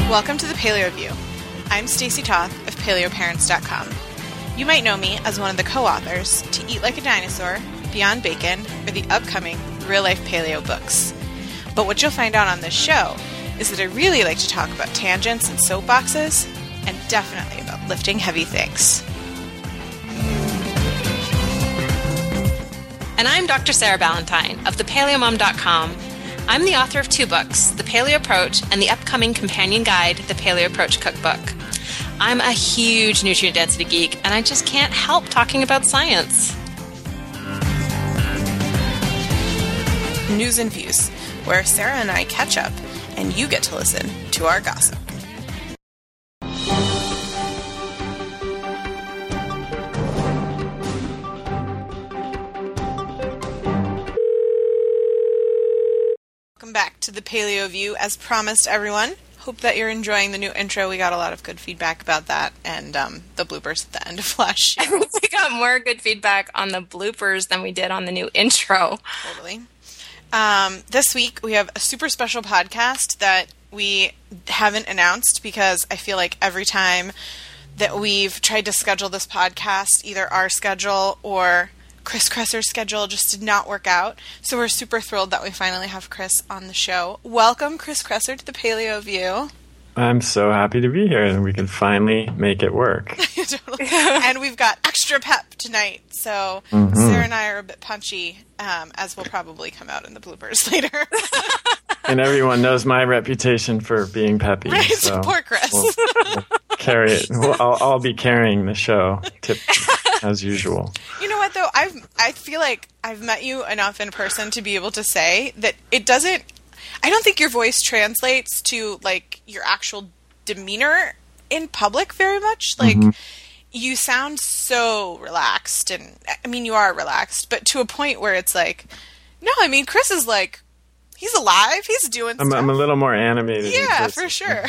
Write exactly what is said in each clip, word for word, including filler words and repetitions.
Welcome to the Paleo View. I'm Stacy Toth of Paleo Parents dot com. You might know me as one of the co-authors to Eat Like a Dinosaur, Beyond Bacon, or the upcoming Real Life Paleo books. But what you'll find out on this show is that I really like to talk about tangents and soapboxes, and definitely about lifting heavy things. And I'm Doctor Sarah Ballantyne of the Paleo Mom dot com. I'm the author of two books, The Paleo Approach and the upcoming companion guide, The Paleo Approach Cookbook. I'm a huge nutrient density geek, and I just can't help talking about science. News and Views, where Sarah and I catch up, and you get to listen to our gossip. Welcome back to the Paleo View. As promised, everyone, hope that you're enjoying the new intro. We got a lot of good feedback about that, and um, the bloopers at the end of last year. We got more good feedback on the bloopers than we did on the new intro. Totally. Um, this week, we have a super special podcast that we haven't announced because I feel like every time that we've tried to schedule this podcast, either our schedule or Chris Kresser's schedule just did not work out. So we're super thrilled that we finally have Chris on the show. Welcome, Chris Kresser, to the Paleo View. I'm so happy to be here, and we can finally make it work. Totally. And we've got extra pep tonight, so mm-hmm. Sarah and I are a bit punchy, um, as will probably come out in the bloopers later. And everyone knows my reputation for being peppy. Right, so poor Chris. We'll, we'll carry it. We'll, I'll, I'll be carrying the show, tip, as usual. You know what, though? I've I feel like I've met you enough in person to be able to say that it doesn't. I don't think your voice translates to, like, your actual demeanor in public very much. Like, mm-hmm. you sound so relaxed, and, I mean, you are relaxed, but to a point where it's like, no, I mean, Chris is, like, he's alive, he's doing I'm, stuff. I'm a little more animated. Yeah, for sure.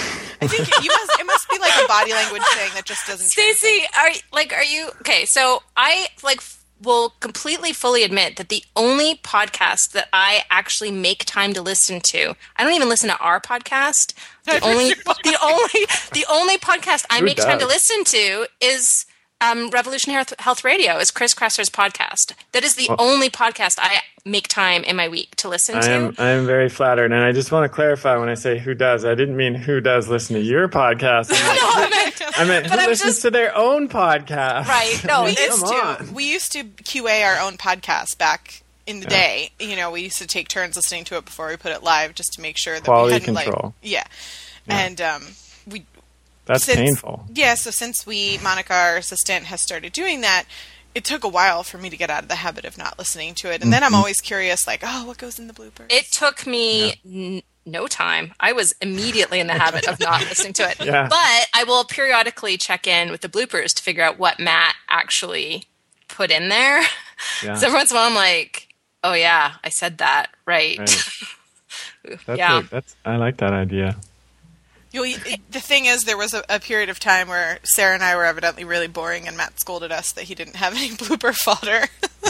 I think you must, it must be, like, a body language thing that just doesn't Stacey, are, like, are you, okay, so I, like, will completely fully admit that the only podcast that I actually make time to listen to, I don't even listen to our podcast. The only, the only, the only podcast I Who make does? time to listen to is um, Revolution Health, Health Radio, is Chris Kresser's podcast. That is the well, only podcast I make time in my week to listen I to. am, I am very flattered, and I just want to clarify when I say who does, I didn't mean who does listen to your podcast. I meant, no, I meant, I meant who I'm listens just, to their own podcast. Right. No, we it's used to. We used to Q A our own podcast back in the yeah. day. You know, we used to take turns listening to it before we put it live just to make sure that Quality we hadn't, control. Like, yeah. yeah. And um, we... That's since, painful. Yeah, so since we, Monica, our assistant, has started doing that, it took a while for me to get out of the habit of not listening to it. And mm-hmm. then I'm always curious, like, oh, what goes in the bloopers? It took me yeah. n- no time. I was immediately in the habit of not listening to it. Yeah. But I will periodically check in with the bloopers to figure out what Matt actually put in there. Yeah. So every once in a while I'm like, oh, yeah, I said that. Right. right. That's yeah. A, that's, I like that idea. You, the thing is, there was a, a period of time where Sarah and I were evidently really boring, and Matt scolded us that he didn't have any blooper fodder.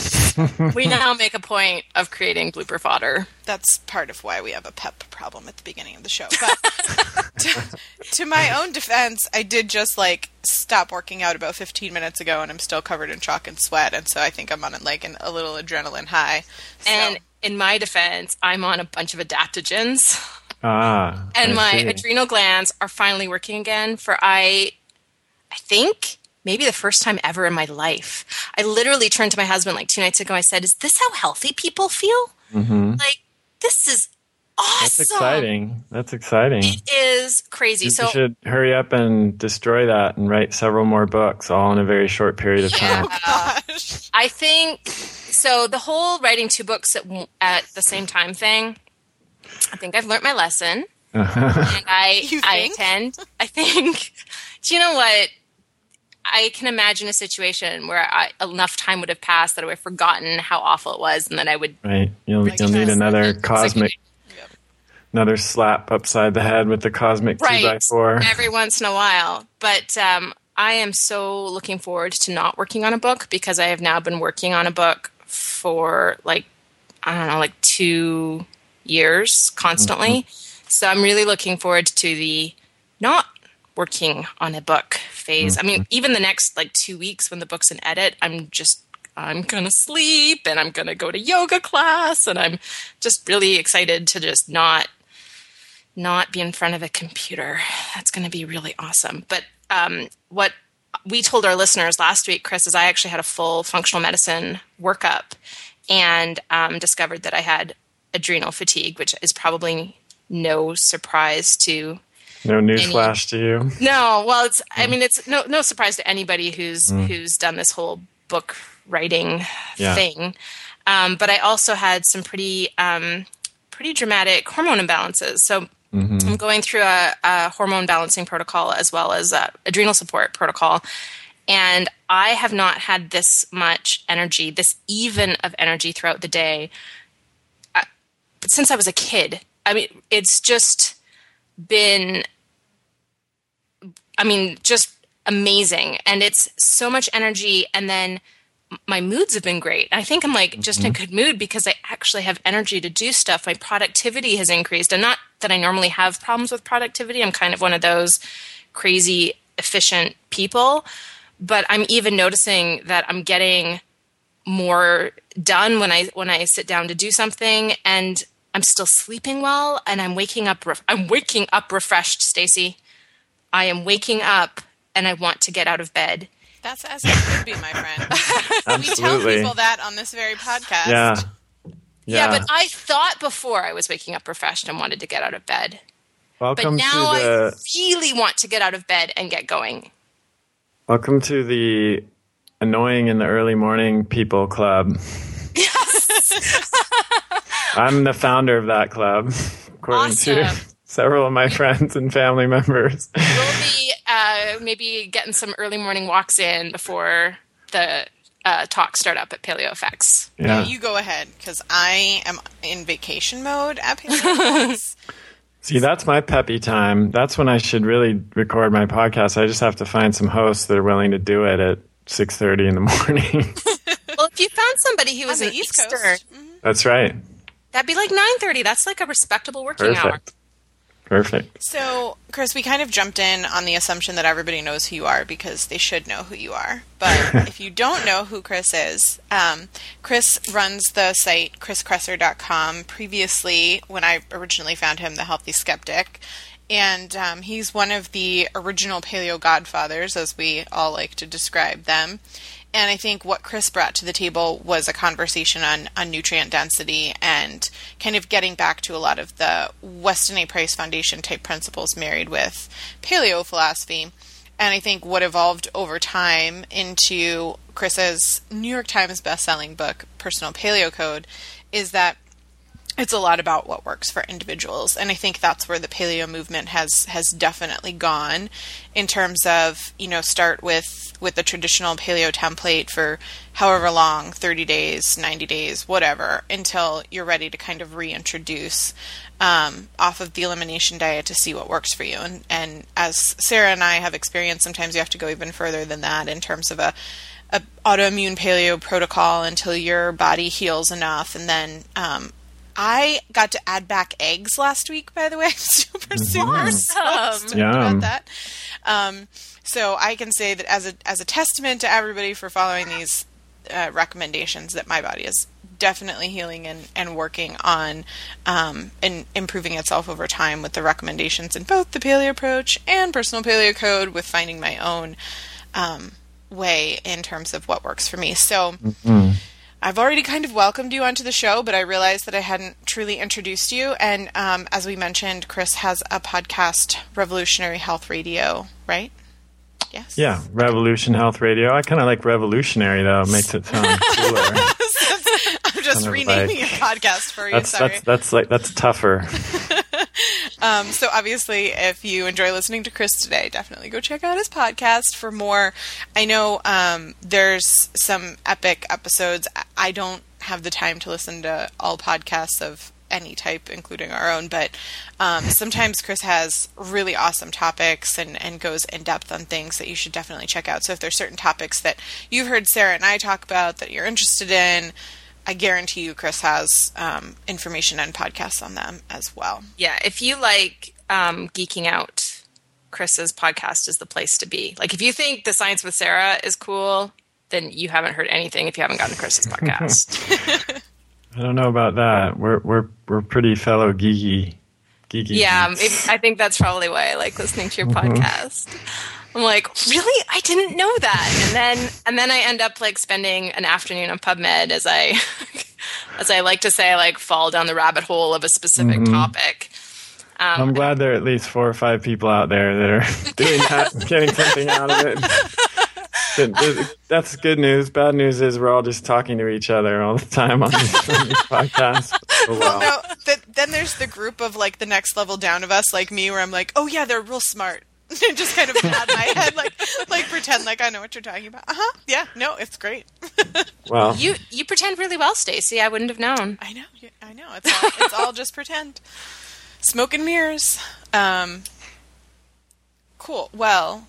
We now make a point of creating blooper fodder. That's part of why we have a pep problem at the beginning of the show. But to, to my own defense, I did just, like, stop working out about fifteen minutes ago, and I'm still covered in chalk and sweat, and so I think I'm on, like, an, a little adrenaline high. So. And in my defense, I'm on a bunch of adaptogens. Ah, and I my see. adrenal glands are finally working again for, I I think, maybe the first time ever in my life. I literally turned to my husband like two nights ago. I said, is this how healthy people feel? Mm-hmm. Like, this is awesome. That's exciting. That's exciting. It is crazy. You so should hurry up and destroy that and write several more books all in a very short period of time. Oh, gosh. I think, so the whole writing two books at, at the same time thing, I think I've learned my lesson. And I, I intend, I think, do you know what? I can imagine a situation where I, enough time would have passed that I would have forgotten how awful it was, and then I would... Right. You'll, like, you'll need another cosmic... Yep. Another slap upside the head with the cosmic right, two by four. Every once in a while. But um, I am so looking forward to not working on a book, because I have now been working on a book for, like, I don't know, like two years constantly. Mm-hmm. So I'm really looking forward to the not working on a book phase. Mm-hmm. I mean, even the next like two weeks when the book's in edit, I'm just, I'm going to sleep and I'm going to go to yoga class. And I'm just really excited to just not, not be in front of a computer. That's going to be really awesome. But um, what we told our listeners last week, Chris, is I actually had a full functional medicine workup and um, discovered that I had adrenal fatigue, which is probably no surprise to no newsflash to you. No, well, it's I mean it's no no surprise to anybody who's mm. who's done this whole book writing yeah. thing. Um, but I also had some pretty um, pretty dramatic hormone imbalances. So mm-hmm. I'm going through a, a hormone balancing protocol as well as a adrenal support protocol. And I have not had this much energy, this even of energy throughout the day uh, since I was a kid. I mean, it's just been, I mean, just amazing. And it's so much energy. And then my moods have been great. I think I'm like just mm-hmm. in a good mood because I actually have energy to do stuff. My productivity has increased. And not that I normally have problems with productivity. I'm kind of one of those crazy, efficient people. But I'm even noticing that I'm getting more done when I when I sit down to do something, and I'm still sleeping well, and I'm waking up. Ref- I'm waking up refreshed, Stacey. I am waking up, and I want to get out of bed. That's as it should be, my friend. We tell people that on this very podcast. Yeah. yeah, yeah. But I thought before I was waking up refreshed and wanted to get out of bed. Welcome but now to the... I really want to get out of bed and get going. Welcome to the Annoying in the Early Morning People Club. Yes. I'm the founder of that club, according awesome. to several of my friends and family members. We'll be uh, maybe getting some early morning walks in before the uh, talks start up at PaleoFX. Yeah. yeah, you go ahead, because I am in vacation mode at PaleoFX. See, that's my peppy time. That's when I should really record my podcast. I just have to find some hosts that are willing to do it at six thirty in the morning. Well, if you found somebody who was on an the East Easter, Coast. Mm-hmm. That's right. That'd be like nine thirty. That's like a respectable working Perfect. hour. Perfect. So, Chris, we kind of jumped in on the assumption that everybody knows who you are because they should know who you are. But if you don't know who Chris is, um, Chris runs the site chris kresser dot com. Previously, when I originally found him, The Healthy Skeptic. And um, he's one of the original paleo godfathers, as we all like to describe them. And I think what Chris brought to the table was a conversation on, on nutrient density and kind of getting back to a lot of the Weston A. Price Foundation type principles married with paleo philosophy. And I think what evolved over time into Chris's New York Times bestselling book, Personal Paleo Code, is that it's a lot about what works for individuals. And I think that's where the paleo movement has, has definitely gone in terms of, you know, start with, with the traditional paleo template for however long, thirty days, ninety days, whatever, until you're ready to kind of reintroduce um, off of the elimination diet to see what works for you. And, and as Sarah and I have experienced, sometimes you have to go even further than that in terms of a, a autoimmune paleo protocol until your body heals enough. And then, um, I got to add back eggs last week, by the way. I'm super, super awesome. stoked about that. Um, so I can say that as a as a testament to everybody for following these uh, recommendations, that my body is definitely healing and, and working on um, and improving itself over time with the recommendations in both the Paleo Approach and Personal Paleo Code, with finding my own um, way in terms of what works for me. So mm-hmm. I've already kind of welcomed you onto the show, but I realized that I hadn't truly introduced you. And um, as we mentioned, Chris has a podcast, Revolutionary Health Radio, right? Yes. Yeah, Revolution Health Radio. I kind of like revolutionary, though. It makes it sound cooler. I'm just kind renaming like, your podcast for you. That's, sorry. That's, that's, like, that's tougher. Um, so obviously, if you enjoy listening to Chris today, definitely go check out his podcast for more. I know um, there's some epic episodes. I don't have the time to listen to all podcasts of any type, including our own, but um, sometimes Chris has really awesome topics and, and goes in depth on things that you should definitely check out. So if there's certain topics that you've heard Sarah and I talk about that you're interested in, I guarantee you Chris has um, information and podcasts on them as well. Yeah, if you like um, geeking out Chris's podcast is the place to be. Like, if you think the Science with Sarah is cool, then you haven't heard anything if you haven't gotten to Chris's podcast. I don't know about that. We're we're we're pretty fellow geeky, geeky. Yeah, maybe, I think that's probably why I like listening to your mm-hmm. podcast. I'm like, really? I didn't know that. And then and then I end up like spending an afternoon on PubMed as I, as I like to say, I like fall down the rabbit hole of a specific mm-hmm. topic. Um, I'm glad there are at least four or five people out there that are doing that, getting something out of it. That's good news. Bad news is we're all just talking to each other all the time on these, on these podcasts. Oh, well, no, th- then there's the group of like the next level down of us, like me, where I'm like, oh yeah, they're real smart. And just kind of nod my head, like like pretend like I know what you're talking about. Uh huh. Yeah. No, it's great. Well, you you pretend really well, Stacey. I wouldn't have known. I know. I know. It's all, it's all just pretend. Smoke and mirrors. Um, cool. Well,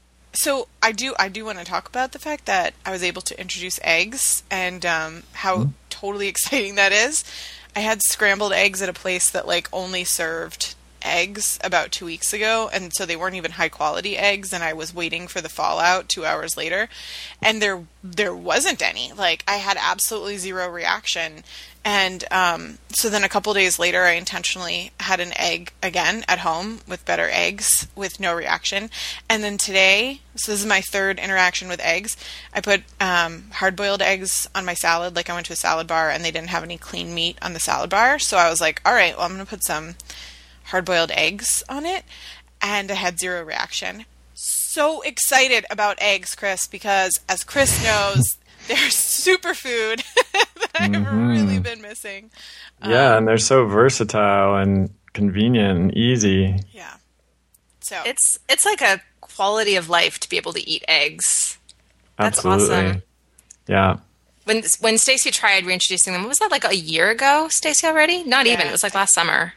so I do I do want to talk about the fact that I was able to introduce eggs and um, how mm-hmm. totally exciting that is. I had scrambled eggs at a place that like only served eggs about two weeks ago, and so they weren't even high quality eggs, and I was waiting for the fallout two hours later, and there there wasn't any. Like, I had absolutely zero reaction. And um, so then a couple days later, I intentionally had an egg again at home with better eggs with no reaction. And then today, so this is my third interaction with eggs, I put um, hard-boiled eggs on my salad. Like, I went to a salad bar, and they didn't have any clean meat on the salad bar. So I was like, all right, well, I'm going to put some hard-boiled eggs on it. And I had zero reaction. So excited about eggs, Chris, because as Chris knows, they're superfood that I've mm-hmm. really been missing. Yeah, um, and they're so versatile and convenient and easy. Yeah. So it's it's like a quality of life to be able to eat eggs. That's Absolutely. Awesome. Yeah. When when Stacey tried reintroducing them, what was that, like a year ago, Stacey, already? Not yeah. even. It was like last summer.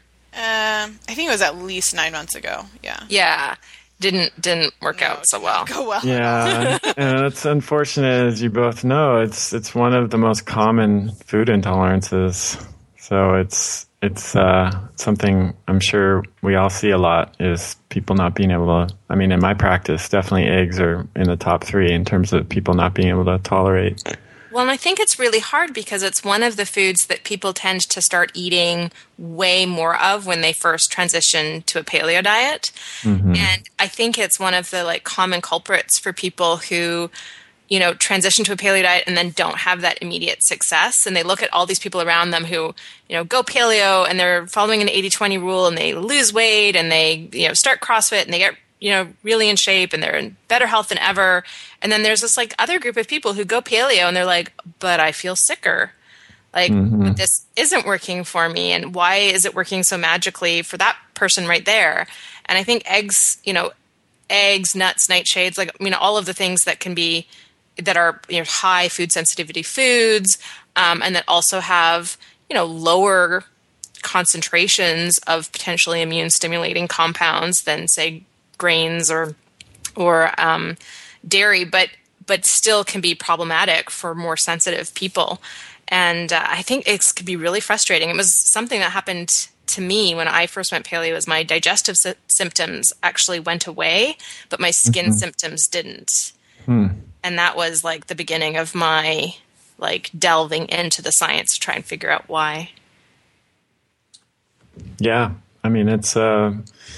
Um, I think it was at least nine months ago. Yeah. Yeah. Didn't didn't work no, out so well. Go well. Yeah, and it's unfortunate, as you both know. It's it's one of the most common food intolerances. So it's it's uh, something I'm sure we all see a lot, is people not being able to. I mean, in my practice, definitely eggs are in the top three in terms of people not being able to tolerate. Well, and I think it's really hard because it's one of the foods that people tend to start eating way more of when they first transition to a paleo diet. Mm-hmm. And I think it's one of the like common culprits for people who, you know, transition to a paleo diet and then don't have that immediate success. And they look at all these people around them who, you know, go paleo and they're following an eighty twenty rule and they lose weight and they, you know, start CrossFit and they get, you know, really in shape and they're in better health than ever. And then there's this like other group of people who go paleo and they're like, but I feel sicker. Like, mm-hmm. but this isn't working for me. And why is it working so magically for that person right there? And I think eggs, you know, eggs, nuts, nightshades, like, I mean, all of the things that can be, that are, you know, high food sensitivity foods, um, and that also have, you know, lower concentrations of potentially immune stimulating compounds than, say, grains or or um, dairy, but but still can be problematic for more sensitive people. And uh, I think it could be really frustrating. It was something that happened to me when I first went paleo. Was my digestive sy- symptoms actually went away, but my skin mm-hmm. symptoms didn't. Hmm. And that was like the beginning of my like delving into the science to try and figure out why. Yeah, I mean it's. Uh...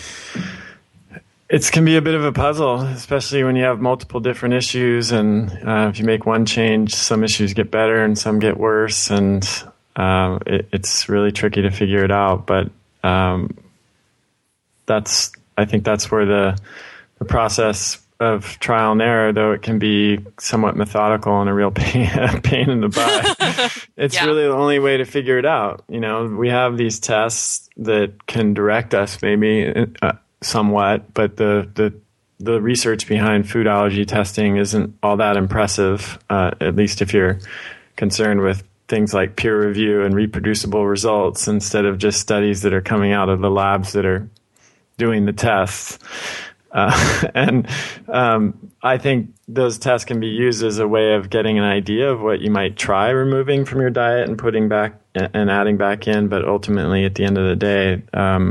It can be a bit of a puzzle, especially when you have multiple different issues. And uh, if you make one change, some issues get better and some get worse. And uh, it, it's really tricky to figure it out. But um, that's, I think that's where the, the process of trial and error, though it can be somewhat methodical and a real pain, pain in the butt, it's yeah. really the only way to figure it out. You know, we have these tests that can direct us maybe uh, somewhat, but the, the the research behind food allergy testing isn't all that impressive, uh, at least if you're concerned with things like peer review and reproducible results instead of just studies that are coming out of the labs that are doing the tests. Uh, and um, I think those tests can be used as a way of getting an idea of what you might try removing from your diet and putting back and adding back in. But ultimately, at the end of the day, um,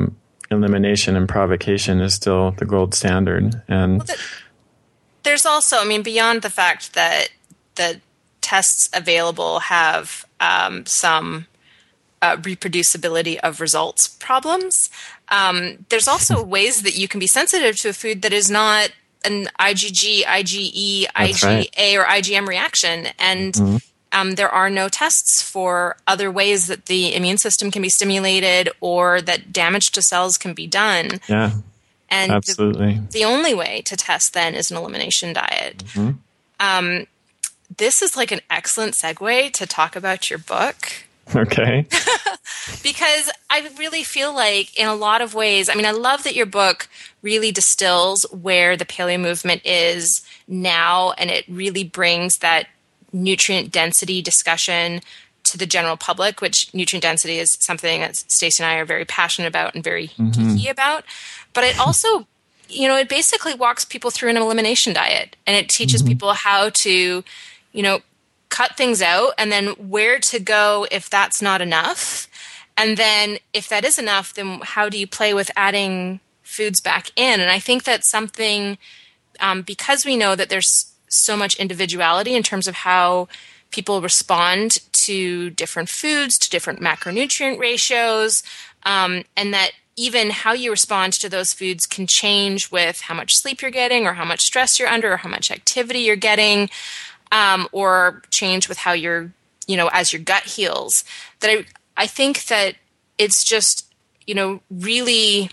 elimination and provocation is still the gold standard. And well, the, there's also, I mean, beyond the fact that the tests available have um, some uh, reproducibility of results problems, um, there's also ways that you can be sensitive to a food that is not an IgG, IgE, That's IgA, right. or IgM reaction. And mm-hmm. um, there are no tests for other ways that the immune system can be stimulated or that damage to cells can be done. Yeah, and absolutely. The, the only way to test then is an elimination diet. Mm-hmm. Um, this is like an excellent segue to talk about your book. Okay. Because I really feel like in a lot of ways, I mean, I love that your book really distills where the paleo movement is now, and it really brings that nutrient density discussion to the general public, which nutrient density is something that Stacey and I are very passionate about and very mm-hmm. geeky about. But it also, you know, it basically walks people through an elimination diet, and it teaches mm-hmm. people how to, you know, cut things out and then where to go if that's not enough. And then if that is enough, then how do you play with adding foods back in? And I think that's something, um, because we know that there's so much individuality in terms of how people respond to different foods, to different macronutrient ratios, um, and that even how you respond to those foods can change with how much sleep you're getting or how much stress you're under or how much activity you're getting. Um, or change with how you're, you know, as your gut heals. That I, I think that it's just, you know, really,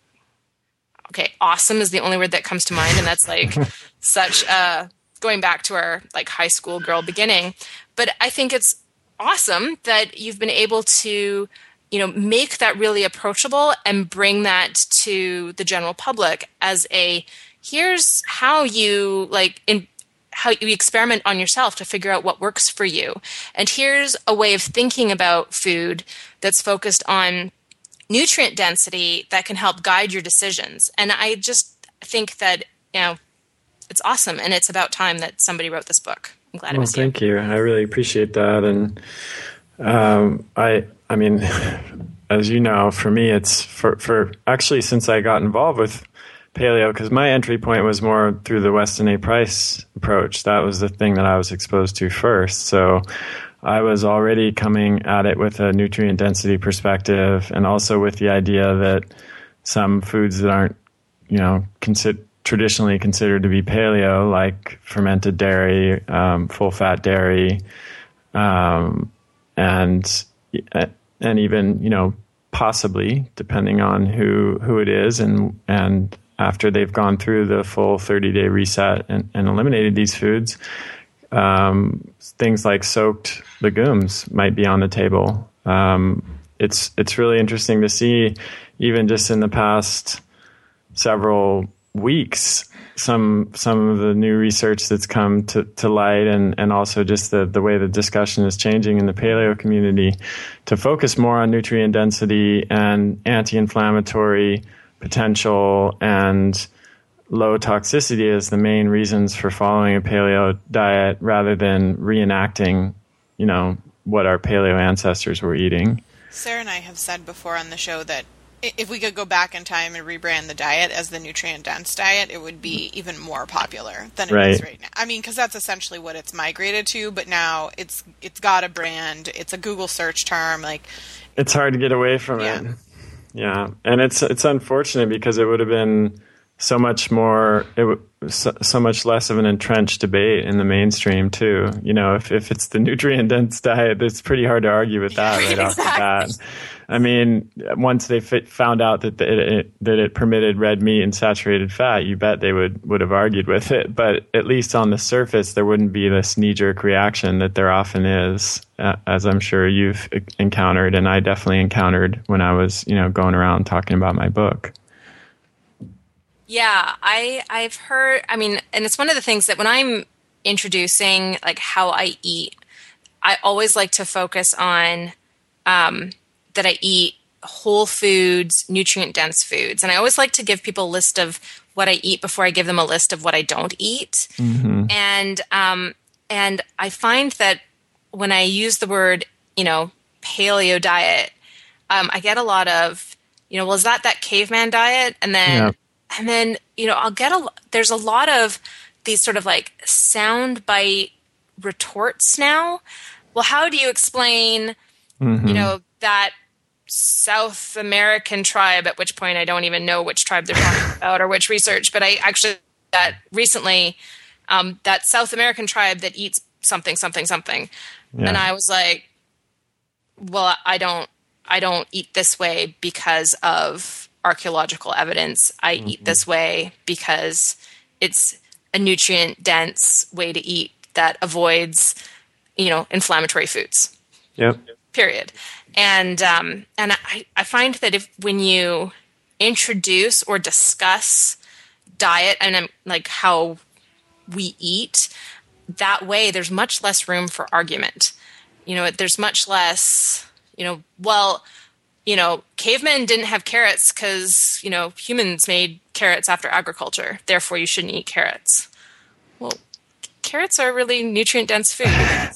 okay, awesome is the only word that comes to mind. And that's like such a, going back to our like high school girl beginning. But I think it's awesome that you've been able to, you know, make that really approachable and bring that to the general public as a, here's how you like, in, how you experiment on yourself to figure out what works for you. And here's a way of thinking about food that's focused on nutrient density that can help guide your decisions. And I just think that, you know, it's awesome. And it's about time that somebody wrote this book. I'm glad well, it was thank you. you. I really appreciate that. And um, I, I mean, as you know, for me, it's for, for actually since I got involved with paleo, because my entry point was more through the Weston A. Price approach. That was the thing that I was exposed to first. So I was already coming at it with a nutrient density perspective, and also with the idea that some foods that aren't, you know, consider, traditionally considered to be paleo, like fermented dairy, um, full-fat dairy, um, and and even, you know, possibly, depending on who who it is, and and after they've gone through the full thirty-day reset and, and eliminated these foods, um, things like soaked legumes might be on the table. Um, it's it's really interesting to see, even just in the past several weeks, some some of the new research that's come to, to light, and, and also just the, the way the discussion is changing in the paleo community to focus more on nutrient density and anti-inflammatory potential and low toxicity as the main reasons for following a paleo diet, rather than reenacting, you know, what our paleo ancestors were eating. Sarah and I have said before on the show that if we could go back in time and rebrand the diet as the nutrient-dense diet, it would be even more popular than it right. is right now. I mean, because that's essentially what it's migrated to, but now it's it's got a brand, it's a Google search term. Like, it's hard to get away from yeah. it. Yeah, and it's it's unfortunate because it would have been so much more, it w- so, so much less of an entrenched debate in the mainstream too. You know, if if it's the nutrient dense diet, it's pretty hard to argue with that yeah, right exactly. off the bat. I mean, once they fit, found out that it, it that it permitted red meat and saturated fat, you bet they would would have argued with it. But at least on the surface, there wouldn't be this knee jerk reaction that there often is, uh, as I'm sure you've encountered, and I definitely encountered when I was, you know, going around talking about my book. Yeah, I I've heard. I mean, and it's one of the things that when I'm introducing like how I eat, I always like to focus on um, that I eat whole foods, nutrient dense foods, and I always like to give people a list of what I eat before I give them a list of what I don't eat. Mm-hmm. And um, and I find that when I use the word, you know, paleo diet, um, I get a lot of, you know, well, is that that caveman diet? And then, yeah. and then, you know, I'll get a, there's a lot of these sort of like soundbite retorts now. Well, how do you explain, mm-hmm. you know, that South American tribe, at which point I don't even know which tribe they're talking about or which research, but I actually, that recently, um, that South American tribe that eats something, something, something. Yeah. And I was like, well, I don't, I don't eat this way because of archaeological evidence. I mm-hmm. eat this way because it's a nutrient dense way to eat that avoids, you know, inflammatory foods. Yep. Period. And, um, and I, I find that if, when you introduce or discuss diet and um, like how we eat, that way there's much less room for argument. You know, there's much less, you know, well, you know, cavemen didn't have carrots because, you know, humans made carrots after agriculture. Therefore, you shouldn't eat carrots. Well, carrots are really nutrient-dense food.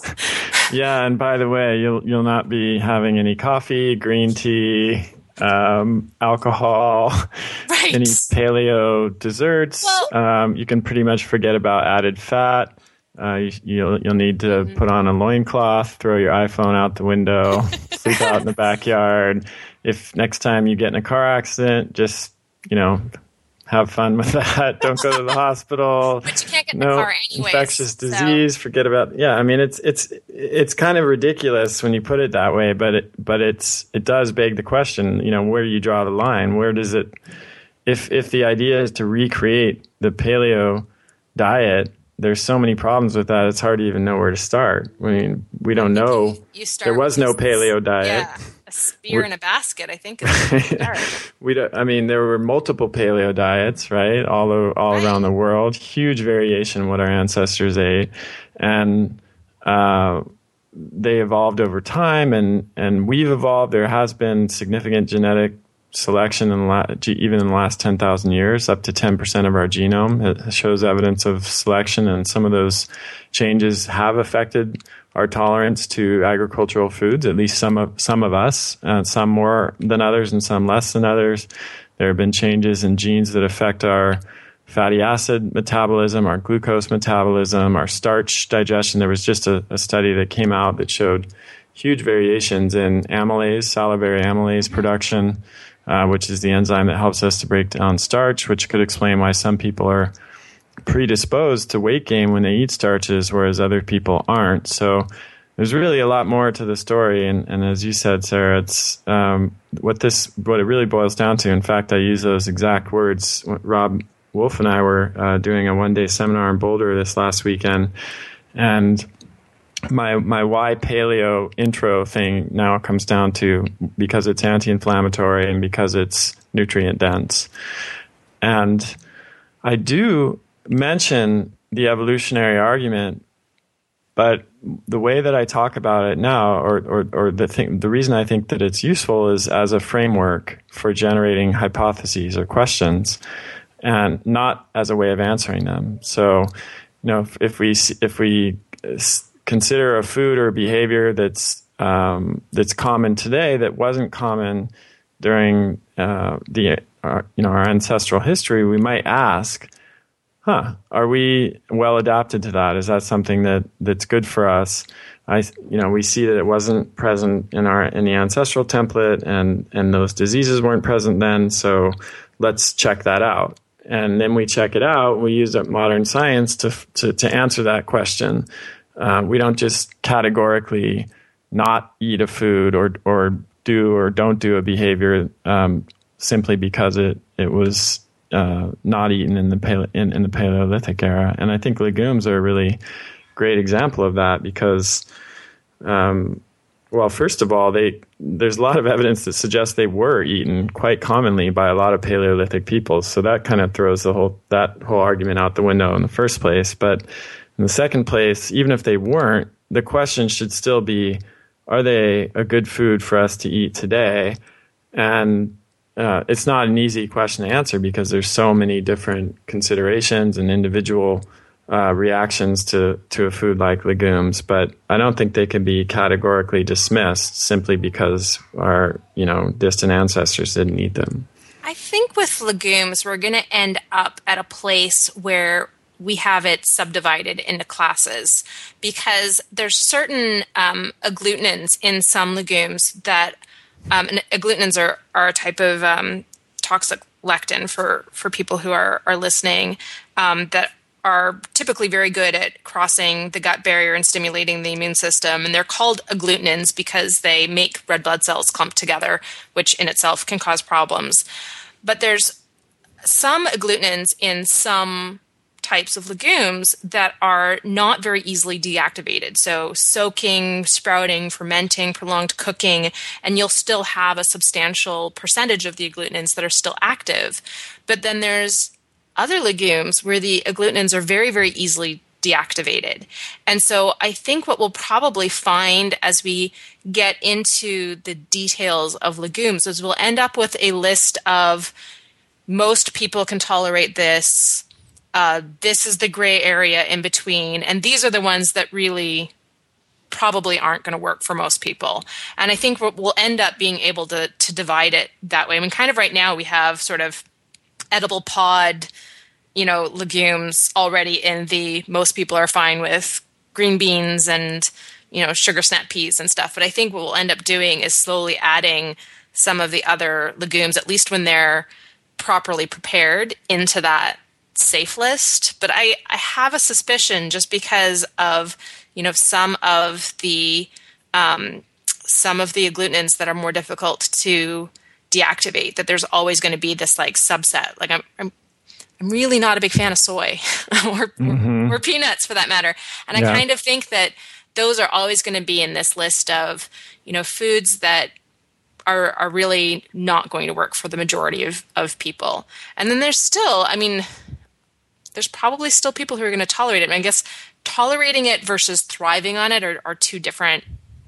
Yeah, and by the way, you'll you'll not be having any coffee, green tea, um, alcohol, right. any paleo desserts. Well, um, you can pretty much forget about added fat. Uh, you, you'll you'll need to mm-hmm. put on a loincloth, throw your iPhone out the window, sleep out in the backyard. If next time you get in a car accident, just, you know, have fun with that. Don't go to the hospital. But you can't get in no the car anyways. Infectious disease. So. Forget about. Yeah, I mean, it's it's it's kind of ridiculous when you put it that way, but it but it's it does beg the question. You know, where do you draw the line? Where does it? If if the idea is to recreate the paleo diet, there's so many problems with that. It's hard to even know where to start. I mean, we don't know. You, you there was no paleo diet. Yeah. A spear in a basket, I think. Is we don't, I mean, there were multiple paleo diets, right? All o- all right. around the world. Huge variation in what our ancestors ate, and uh, they evolved over time, and, and we've evolved. There has been significant genetic selection in the la- even in the last ten thousand years. Up to ten percent of our genome shows evidence of selection, and some of those changes have affected our tolerance to agricultural foods, at least some of some of us, uh, some more than others and some less than others. There have been changes in genes that affect our fatty acid metabolism, our glucose metabolism, our starch digestion. There was just a, a study that came out that showed huge variations in amylase, salivary amylase production, uh, which is the enzyme that helps us to break down starch, which could explain why some people are predisposed to weight gain when they eat starches, whereas other people aren't. So there's really a lot more to the story. And, and as you said, Sarah, it's um, what this what it really boils down to. In fact, I use those exact words. Rob Wolf and I were uh, doing a one-day seminar in Boulder this last weekend, and my my why paleo intro thing now comes down to because it's anti-inflammatory and because it's nutrient dense. And I do mention the evolutionary argument, but the way that I talk about it now, or or, or the thing, the reason I think that it's useful is as a framework for generating hypotheses or questions, and not as a way of answering them. So, you know, if, if we if we consider a food or a behavior that's um, that's common today that wasn't common during uh, the uh, you know our ancestral history, we might ask, huh, are we well adapted to that? Is that something that, that's good for us? I, you know, we see that it wasn't present in our in the ancestral template, and, and those diseases weren't present then. So let's check that out. And then we check it out. We use modern science to to, to answer that question. Uh, we don't just categorically not eat a food or or do or don't do a behavior um, simply because it it was Uh, not eaten in the pale- in, in the Paleolithic era. And I think legumes are a really great example of that because, um, well, first of all, they there's a lot of evidence that suggests they were eaten quite commonly by a lot of Paleolithic peoples. So that kind of throws the whole that whole argument out the window in the first place. But in the second place, even if they weren't, the question should still be, are they a good food for us to eat today? And Uh, it's not an easy question to answer because there's so many different considerations and individual uh, reactions to, to a food like legumes, but I don't think they can be categorically dismissed simply because our, you know, distant ancestors didn't eat them. I think with legumes, we're going to end up at a place where we have it subdivided into classes, because there's certain um, agglutinins in some legumes that um, and agglutinins are, are a type of um, toxic lectin for, for people who are, are listening um, that are typically very good at crossing the gut barrier and stimulating the immune system. And they're called agglutinins because they make red blood cells clump together, which in itself can cause problems. But there's some agglutinins in some types of legumes that are not very easily deactivated. So soaking, sprouting, fermenting, prolonged cooking, and you'll still have a substantial percentage of the agglutinins that are still active. But then there's other legumes where the agglutinins are very, very easily deactivated. And so I think what we'll probably find as we get into the details of legumes is we'll end up with a list of most people can tolerate this, uh, this is the gray area in between, and these are the ones that really probably aren't going to work for most people. And I think we'll end up being able to, to divide it that way. I mean, kind of right now we have sort of edible pod, you know, legumes already in the most people are fine with green beans and, you know, sugar snap peas and stuff. But I think what we'll end up doing is slowly adding some of the other legumes, at least when they're properly prepared, into that safe list. But I, I have a suspicion, just because of, you know, some of the um, some of the agglutinins that are more difficult to deactivate, that there's always going to be this like subset. Like I'm, I'm, I'm really not a big fan of soy or, mm-hmm. or, or peanuts for that matter. And yeah. I kind of think that those are always going to be in this list of, you know, foods that are, are really not going to work for the majority of, of people. And then there's still, I mean, there's probably still people who are going to tolerate it. And I guess tolerating it versus thriving on it are, are two different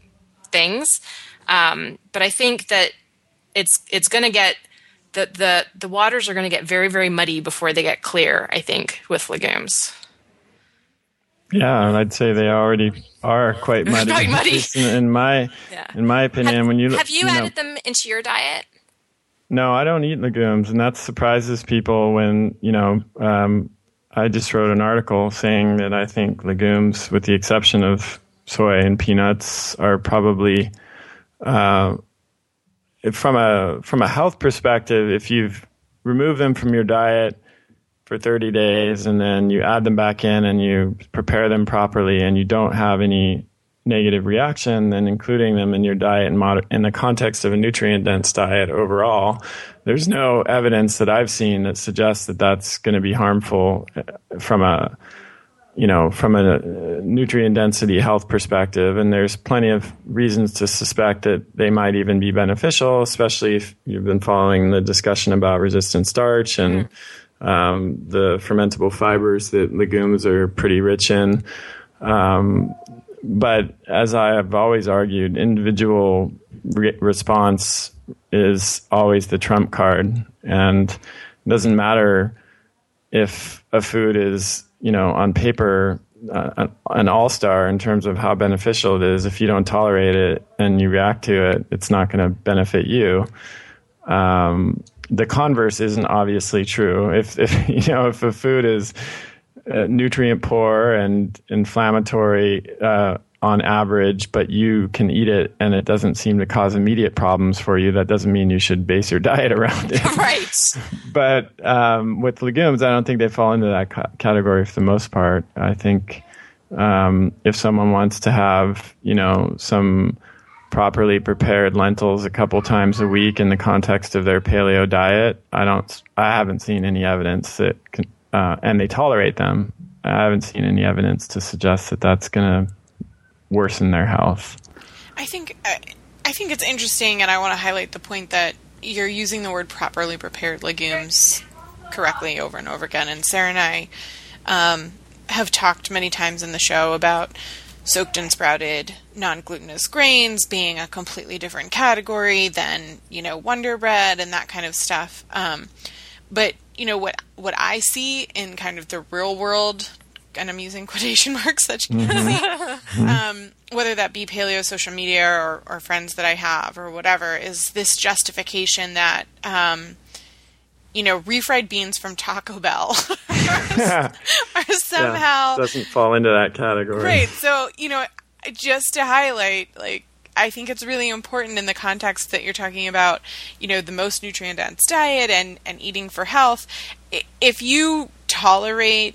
things. Um, but I think that it's it's going to get the, the the waters are going to get very, very muddy before they get clear, I think, with legumes. Yeah, and I'd say they already are quite muddy. Quite muddy. In, in my yeah. in my opinion, have, when you have you, you added know, them into your diet? No, I don't eat legumes, and that surprises people. When you know, um, I just wrote an article saying that I think legumes, with the exception of soy and peanuts, are probably uh, from a from a health perspective, if you've removed them from your diet for thirty days and then you add them back in and you prepare them properly and you don't have any negative reaction, then including them in your diet in, mod- in the context of a nutrient-dense diet overall, there's no evidence that I've seen that suggests that that's going to be harmful from a you know, from a nutrient density health perspective. And there's plenty of reasons to suspect that they might even be beneficial, especially if you've been following the discussion about resistant starch and um, the fermentable fibers that legumes are pretty rich in. Um, but as I have always argued, individual re- response is always the trump card. And it doesn't matter if a food is, you know, on paper, uh, an all-star in terms of how beneficial it is. If you don't tolerate it and you react to it, it's not going to benefit you. Um, the converse isn't obviously true. If, if you know, if a food is uh, nutrient poor and inflammatory uh, on average, but you can eat it and it doesn't seem to cause immediate problems for you, that doesn't mean you should base your diet around it. Right. But um, with legumes, I don't think they fall into that ca- category for the most part. I think um, if someone wants to have, you know, some properly prepared lentils a couple times a week in the context of their paleo diet, I don't, I haven't seen any evidence that, can, uh, and they tolerate them. I haven't seen any evidence to suggest that that's going to worsen their health. I think I, I think it's interesting, and I want to highlight the point that you're using the word properly prepared legumes correctly over and over again. And Sarah and I um, have talked many times in the show about soaked and sprouted non-glutinous grains being a completely different category than, you know, Wonder Bread and that kind of stuff. Um, but, you know, what what I see in kind of the real world and I'm using quotation marks, that you can see, um, whether that be paleo social media or, or friends that I have or whatever, is this justification that, um, you know, refried beans from Taco Bell are, are somehow... Yeah, doesn't fall into that category. Right. So, you know, just to highlight, like, I think it's really important in the context that you're talking about, you know, the most nutrient-dense diet and, and eating for health. If you tolerate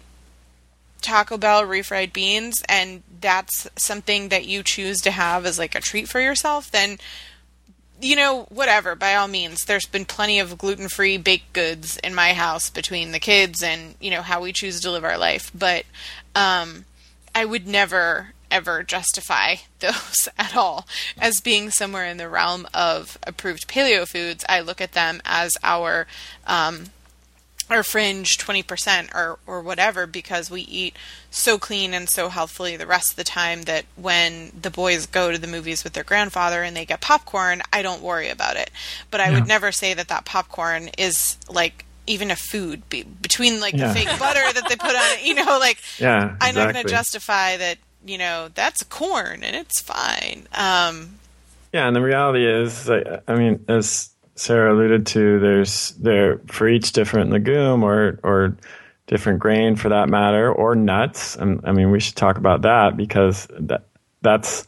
Taco Bell refried beans and that's something that you choose to have as like a treat for yourself, then, you know, whatever, by all means. There's been plenty of gluten-free baked goods in my house between the kids and, you know, how we choose to live our life. But um, I would never... ever justify those at all as being somewhere in the realm of approved paleo foods. I look at them as our um, our fringe twenty percent or, or whatever, because we eat so clean and so healthfully the rest of the time that when the boys go to the movies with their grandfather and they get popcorn, I don't worry about it. But I yeah. would never say that that popcorn is like even a food be- between like yeah. the fake butter that they put on it, you know, like yeah, exactly. I'm not going to justify that, you know, that's corn and it's fine. Um, yeah, and the reality is, I mean, as Sarah alluded to, there's there for each different legume or or different grain for that matter, or nuts. And I mean, we should talk about that because that that's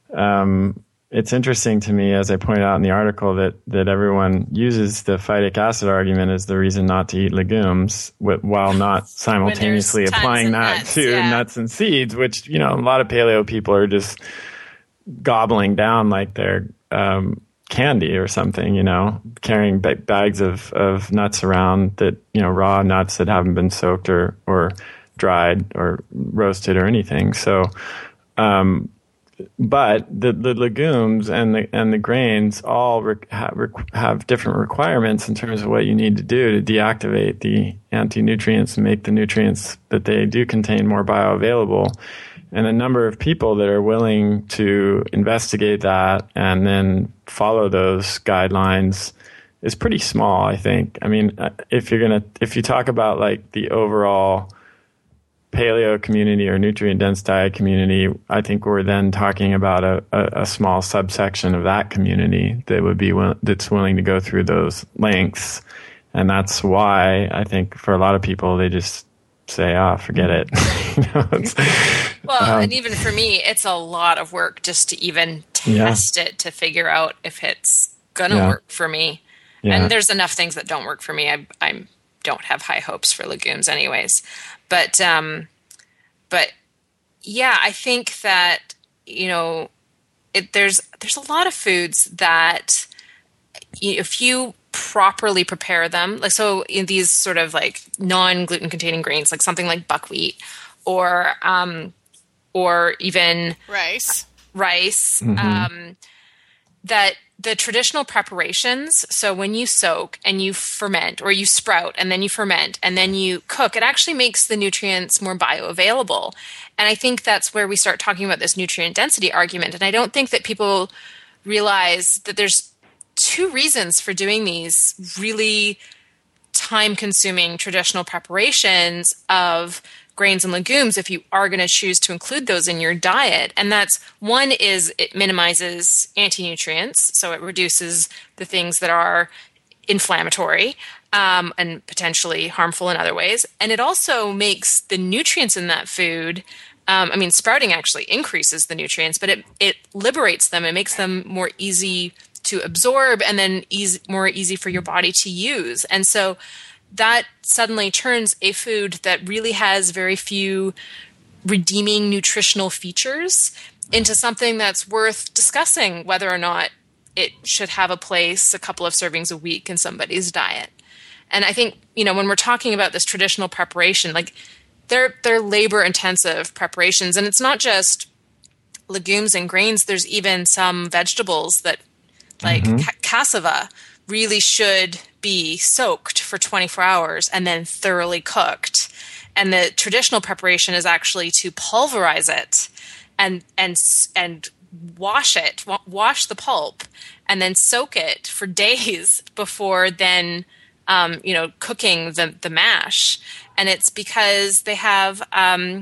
um, it's interesting to me, as I pointed out in the article, that that everyone uses the phytic acid argument as the reason not to eat legumes, while not simultaneously applying that nuts, to yeah. nuts and seeds, which, you know, a lot of paleo people are just gobbling down like they're um, candy or something, you know, carrying b- bags of, of nuts around that, you know, raw nuts that haven't been soaked or, or dried or roasted or anything. So, um, But the, the legumes and the and the grains all rec- have, rec- have different requirements in terms of what you need to do to deactivate the anti-nutrients and make the nutrients that they do contain more bioavailable. And the number of people that are willing to investigate that and then follow those guidelines is pretty small, I think. I mean, if you're gonna if you talk about like the overall paleo community or nutrient-dense diet community, I think we're then talking about a, a, a small subsection of that community that would be will, that's willing to go through those lengths, and that's why I think for a lot of people they just say, "Ah, oh, forget it." You know, well, um, and even for me, it's a lot of work just to even test yeah. it to figure out if it's gonna yeah. work for me. Yeah. And there's enough things that don't work for me. I I'm, don't have high hopes for legumes, anyways. But, um, but yeah, I think that, you know, it, there's, there's a lot of foods that if you properly prepare them, like, so in these sort of like non-gluten containing grains, like something like buckwheat or, um, or even rice, rice, mm-hmm. um, that the traditional preparations, so when you soak and you ferment or you sprout and then you ferment and then you cook, it actually makes the nutrients more bioavailable. And I think that's where we start talking about this nutrient density argument. And I don't think that people realize that there's two reasons for doing these really time-consuming traditional preparations of grains and legumes if you are going to choose to include those in your diet. And that's one is it minimizes anti-nutrients, so it reduces the things that are inflammatory um, and potentially harmful in other ways. And it also makes the nutrients in that food, um, I mean, sprouting actually increases the nutrients, but it, it liberates them. It makes them more easy to absorb and then easy, more easy for your body to use. And so that suddenly turns a food that really has very few redeeming nutritional features into something that's worth discussing whether or not it should have a place a couple of servings a week in somebody's diet. And I think, you know, when we're talking about this traditional preparation, like they're they're labor intensive preparations, and it's not just legumes and grains. There's even some vegetables that like mm-hmm. ca- cassava really should be soaked for twenty-four hours and then thoroughly cooked. And the traditional preparation is actually to pulverize it and and and wash it, wash the pulp, and then soak it for days before then um, you know cooking the the mash. And it's because they have um,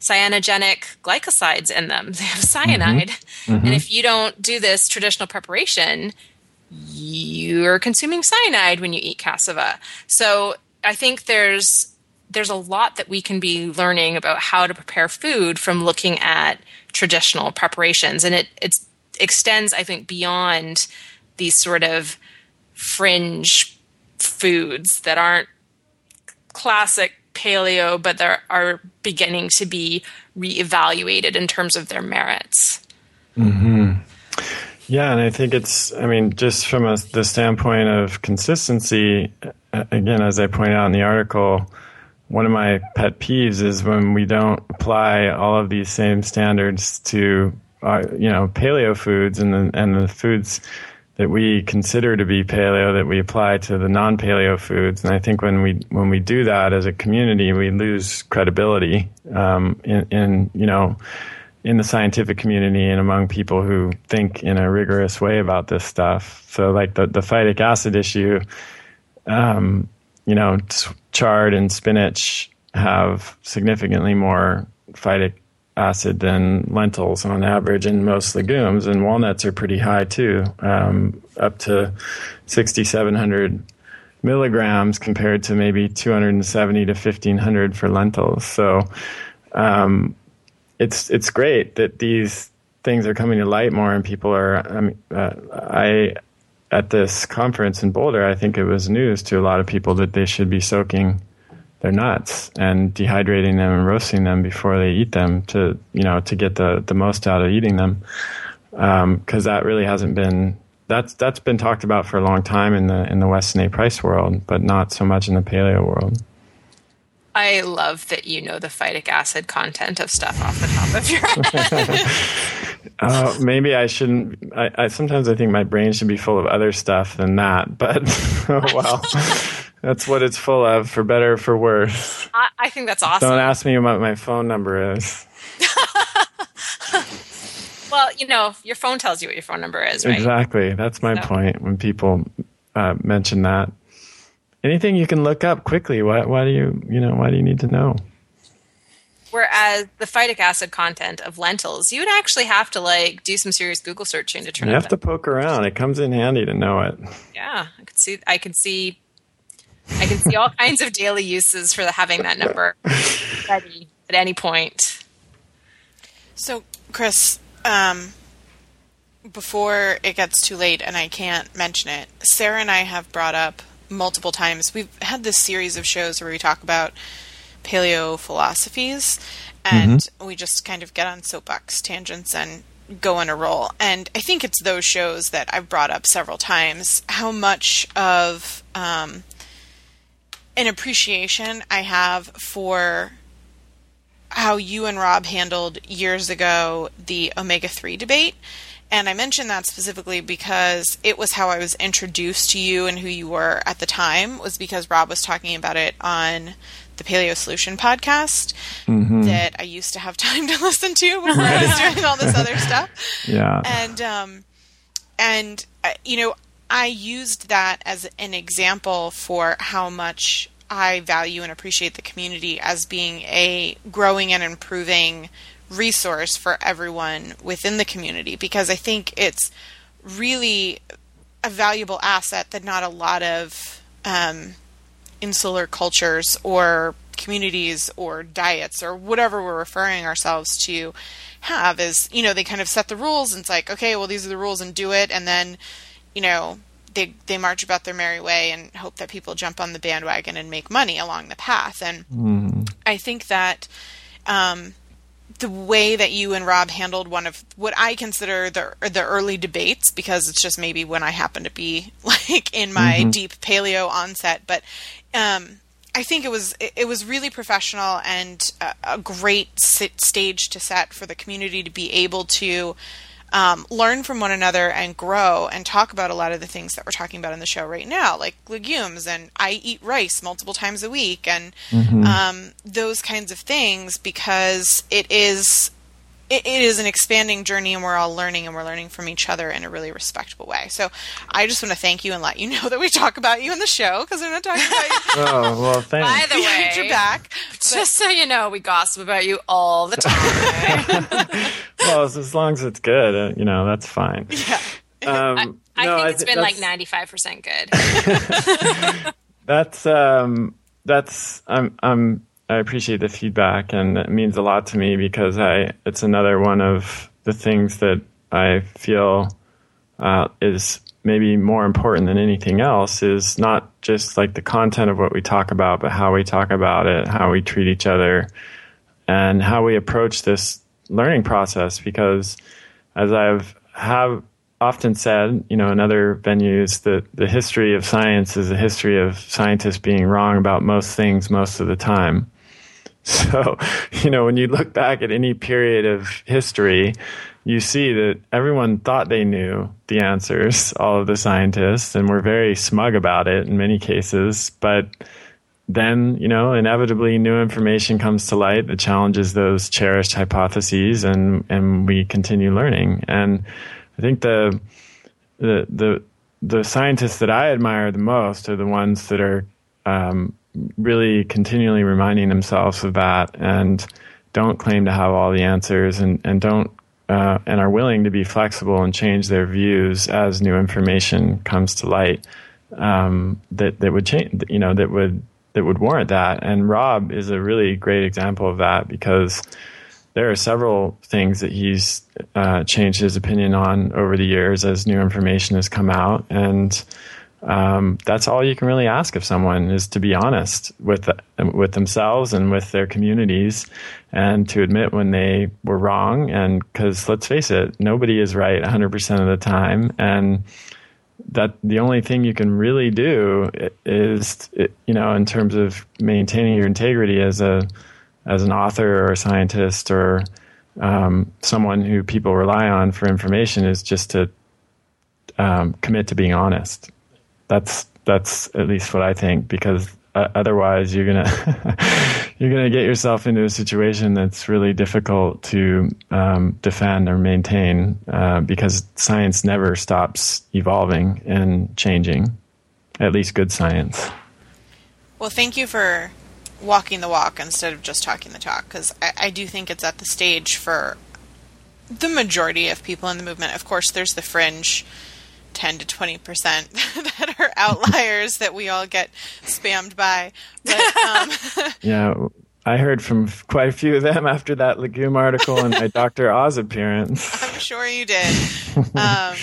cyanogenic glycosides in them. They have cyanide. Mm-hmm. Mm-hmm. And if you don't do this traditional preparation, you're consuming cyanide when you eat cassava. So I think there's there's a lot that we can be learning about how to prepare food from looking at traditional preparations. And it it's, extends, I think, beyond these sort of fringe foods that aren't classic paleo, but they are beginning to be reevaluated in terms of their merits. Mm-hmm. Yeah, and I think it's, I mean, just from a, the standpoint of consistency, again, as I point out in the article, one of my pet peeves is when we don't apply all of these same standards to, uh, you know, paleo foods and the, and the foods that we consider to be paleo that we apply to the non-paleo foods. And I think when we when we do that as a community, we lose credibility um, in, in, you know, in the scientific community and among people who think in a rigorous way about this stuff. So like the, the phytic acid issue, um, you know, chard and spinach have significantly more phytic acid than lentils on average in most legumes, and walnuts are pretty high too, um, up to sixty-seven hundred milligrams compared to maybe two hundred seventy to fifteen hundred for lentils. So um, it's it's great that these things are coming to light more, and people are. I mean, uh, I at this conference in Boulder, I think it was news to a lot of people that they should be soaking their nuts and dehydrating them and roasting them before they eat them to, you know, to get the, the most out of eating them. Um, cause that really hasn't been, that's, that's been talked about for a long time in the, in the Weston A. Price world, but not so much in the paleo world. I love that you know the phytic acid content of stuff off the top of your head. uh, maybe I shouldn't, I, I sometimes I think my brain should be full of other stuff than that, but oh, well. That's what it's full of, for better or for worse. I, I think that's awesome. Don't ask me what my phone number is. Well, you know, your phone tells you what your phone number is, right? Exactly. That's my so. point when people uh, mention that. Anything you can look up quickly. Why, why do you, you know, why do you need to know? Whereas the phytic acid content of lentils, you would actually have to like do some serious Google searching to turn. You have to poke around. It comes in handy to know it. Yeah, I could see. I could see. I can see all kinds of daily uses for the, having that number ready at any point. So, Chris, um, before it gets too late and I can't mention it, Sarah and I have brought up multiple times. We've had this series of shows where we talk about paleo philosophies, and mm-hmm. we just kind of get on soapbox tangents and go on a roll. And I think it's those shows that I've brought up several times, how much of um, an appreciation I have for how you and Rob handled years ago the omega three debate. And I mention that specifically because it was how I was introduced to you and who you were at the time, was because Rob was talking about it on the Paleo Solution podcast mm-hmm. that I used to have time to listen to before I was doing all this other stuff. Yeah. And, um, and uh, you know, I used that as an example for how much I value and appreciate the community as being a growing and improving resource for everyone within the community, because I think it's really a valuable asset that not a lot of um, insular cultures or communities or diets or whatever we're referring ourselves to have. Is, you know, they kind of set the rules and it's like, okay, well, these are the rules and do it, and then, you know, they they march about their merry way and hope that people jump on the bandwagon and make money along the path. And mm. I think that um, the way that you and Rob handled one of what I consider the the early debates, because it's just maybe when I happen to be like in my mm-hmm. deep paleo onset, but um, I think it was it, it was really professional and a, a great sit, stage to set for the community to be able to Um, learn from one another and grow and talk about a lot of the things that we're talking about in the show right now, like legumes, and I eat rice multiple times a week, and mm-hmm. um, those kinds of things, because it is it, it is an expanding journey, and we're all learning, and we're learning from each other in a really respectful way. So I just want to thank you and let you know that we talk about you in the show, because we're not talking about you. Oh, well, thanks. By the way, your back. Just but, so you know, we gossip about you all the time. Well, as, as long as it's good, uh, you know, that's fine. Yeah. Um, I, I no, think I it's th- been like ninety-five percent good. That's um, that's I'm I'm I appreciate the feedback, and it means a lot to me, because I it's another one of the things that I feel uh, is maybe more important than anything else, is not just like the content of what we talk about, but how we talk about it, how we treat each other, and how we approach this learning process. Because as I've have often said, you know, in other venues, that the history of science is a history of scientists being wrong about most things most of the time. So, you know, when you look back at any period of history, you see that everyone thought they knew the answers, all of the scientists, and were very smug about it in many cases. But then, you know, inevitably new information comes to light that challenges those cherished hypotheses, and, and we continue learning. And I think the, the the the scientists that I admire the most are the ones that are um, really continually reminding themselves of that, and don't claim to have all the answers, and and don't uh, and are willing to be flexible and change their views as new information comes to light. Um, that that would change, you know, that would that would warrant that. And Rob is a really great example of that, because there are several things that he's uh, changed his opinion on over the years as new information has come out. And um, that's all you can really ask of someone, is to be honest with with themselves and with their communities, and to admit when they were wrong. And because let's face it, nobody is right one hundred percent of the time. And that the only thing you can really do is, you know, in terms of maintaining your integrity as a as an author or a scientist or um, someone who people rely on for information, is just to um, commit to being honest. That's that's at least what I think, because uh, otherwise you're gonna you're gonna get yourself into a situation that's really difficult to um, defend or maintain, uh, because science never stops evolving and changing, at least good science. Well, thank you for walking the walk instead of just talking the talk, because I, I do think it's at the stage for the majority of people in the movement. Of course, there's the fringe ten to twenty percent that are outliers that we all get spammed by. But, um, yeah, I heard from quite a few of them after that Legume article and my Doctor Oz appearance. I'm sure you did. Um,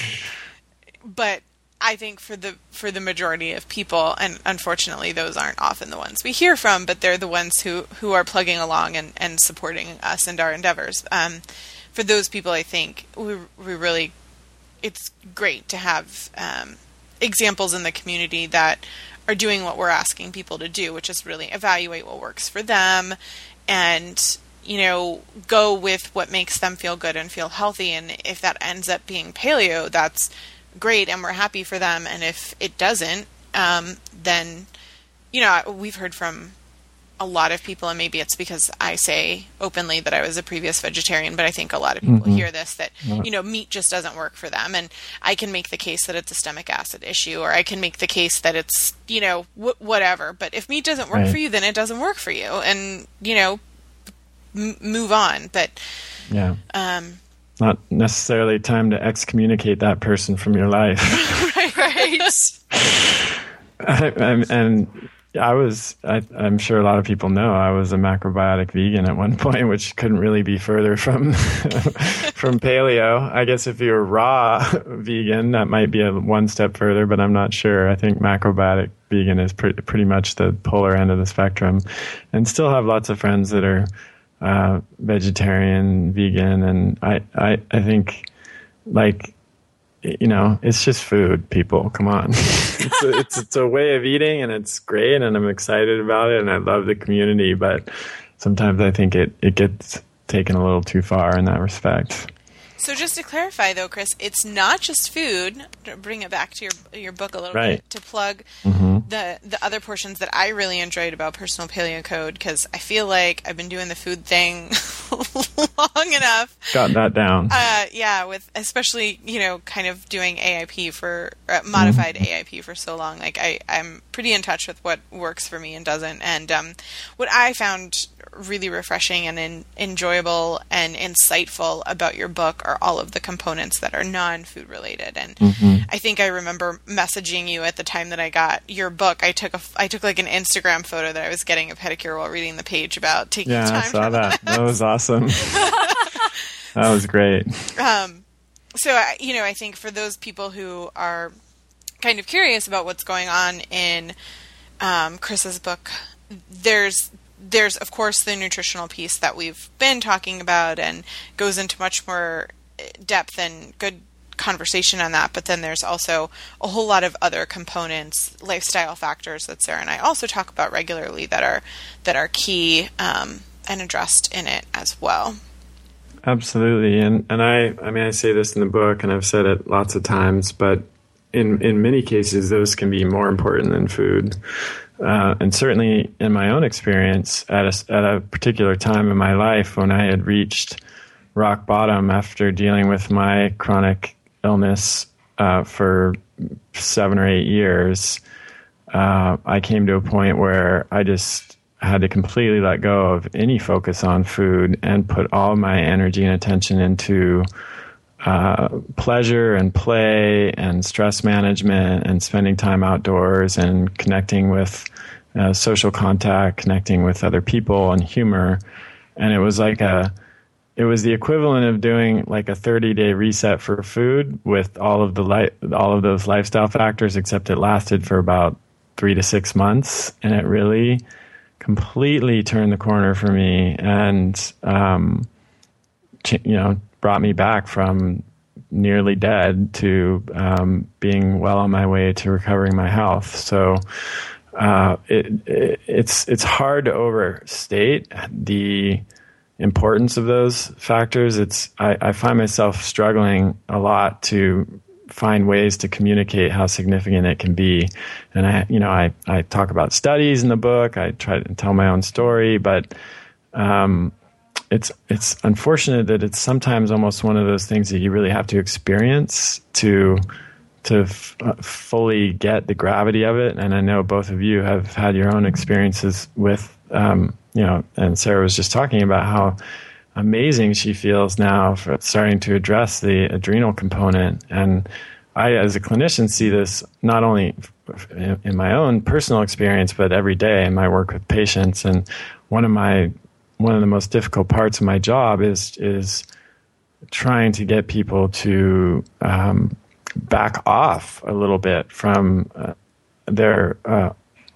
but I think for the for the majority of people, and unfortunately those aren't often the ones we hear from, but they're the ones who, who are plugging along and, and supporting us and our endeavors. Um, for those people, I think we we really, it's great to have um, examples in the community that are doing what we're asking people to do, which is really evaluate what works for them, and, you know, go with what makes them feel good and feel healthy. And if that ends up being paleo, that's great, and we're happy for them. And if it doesn't, um, then, you know, we've heard from a lot of people, and maybe it's because I say openly that I was a previous vegetarian, but I think a lot of people mm-hmm. hear this, that, you know, meat just doesn't work for them. And I can make the case that it's a stomach acid issue, or I can make the case that it's, you know, w- whatever. But if meat doesn't work right. for you, then it doesn't work for you. And, you know, m- move on. But, yeah. Um, not necessarily time to excommunicate that person from your life. right, right. I, I, and I was, I, I'm sure a lot of people know, I was a macrobiotic vegan at one point, which couldn't really be further from from paleo. I guess if you're raw vegan, that might be a one step further, but I'm not sure. I think macrobiotic vegan is pretty pretty much the polar end of the spectrum, and still have lots of friends that are uh, vegetarian, vegan, and I, I, I think, like, you know, it's just food, people. Come on. it's, a, it's it's a way of eating, and it's great, and I'm excited about it, and I love the community, but sometimes I think it, it gets taken a little too far in that respect. So just to clarify, though, Chris, it's not just food, to bring it back to your your book a little right. bit, to plug. Mm-hmm. the the other portions that I really enjoyed about Personal Paleo Code, because I feel like I've been doing the food thing long enough. Got that down. Uh, yeah, with especially, you know, kind of doing A I P for, uh, modified mm-hmm. A I P for so long. Like, I, I'm pretty in touch with what works for me and doesn't. And um, what I found really refreshing and in, enjoyable and insightful about your book are all of the components that are non-food related. And mm-hmm. I think I remember messaging you at the time that I got your book. I took a I took like an Instagram photo that I was getting a pedicure while reading the page about taking yeah, time. Yeah, I saw that. That was awesome. That was great. Um, so I, you know, I think for those people who are kind of curious about what's going on in um, Chris's book, there's There's, of course, the nutritional piece that we've been talking about and goes into much more depth and good conversation on that. But then there's also a whole lot of other components, lifestyle factors that Sarah and I also talk about regularly that are that are key um, and addressed in it as well. Absolutely. And and I, I mean, I say this in the book and I've said it lots of times, but in, in many cases, those can be more important than food. Uh, and certainly in my own experience, at a, at a particular time in my life when I had reached rock bottom after dealing with my chronic illness uh, for seven or eight years, uh, I came to a point where I just had to completely let go of any focus on food and put all my energy and attention into uh, pleasure and play and stress management and spending time outdoors and connecting with uh, social contact, connecting with other people and humor. And it was like a, it was the equivalent of doing like a thirty day reset for food with all of the li- all of those lifestyle factors, except it lasted for about three to six months. And it really completely turned the corner for me and, um, you know, brought me back from nearly dead to um, being well on my way to recovering my health. So uh, it, it, it's it's hard to overstate the importance of those factors. It's I, I find myself struggling a lot to find ways to communicate how significant it can be. And I, you know, I, I talk about studies in the book. I try to tell my own story, but um, It's it's unfortunate that it's sometimes almost one of those things that you really have to experience to to f- uh, fully get the gravity of it. And I know both of you have had your own experiences with, um, you know, and Sarah was just talking about how amazing she feels now for starting to address the adrenal component. And I, as a clinician, see this not only in, in my own personal experience, but every day in my work with patients. And one of my One of the most difficult parts of my job is is trying to get people to um, back off a little bit from uh, their uh,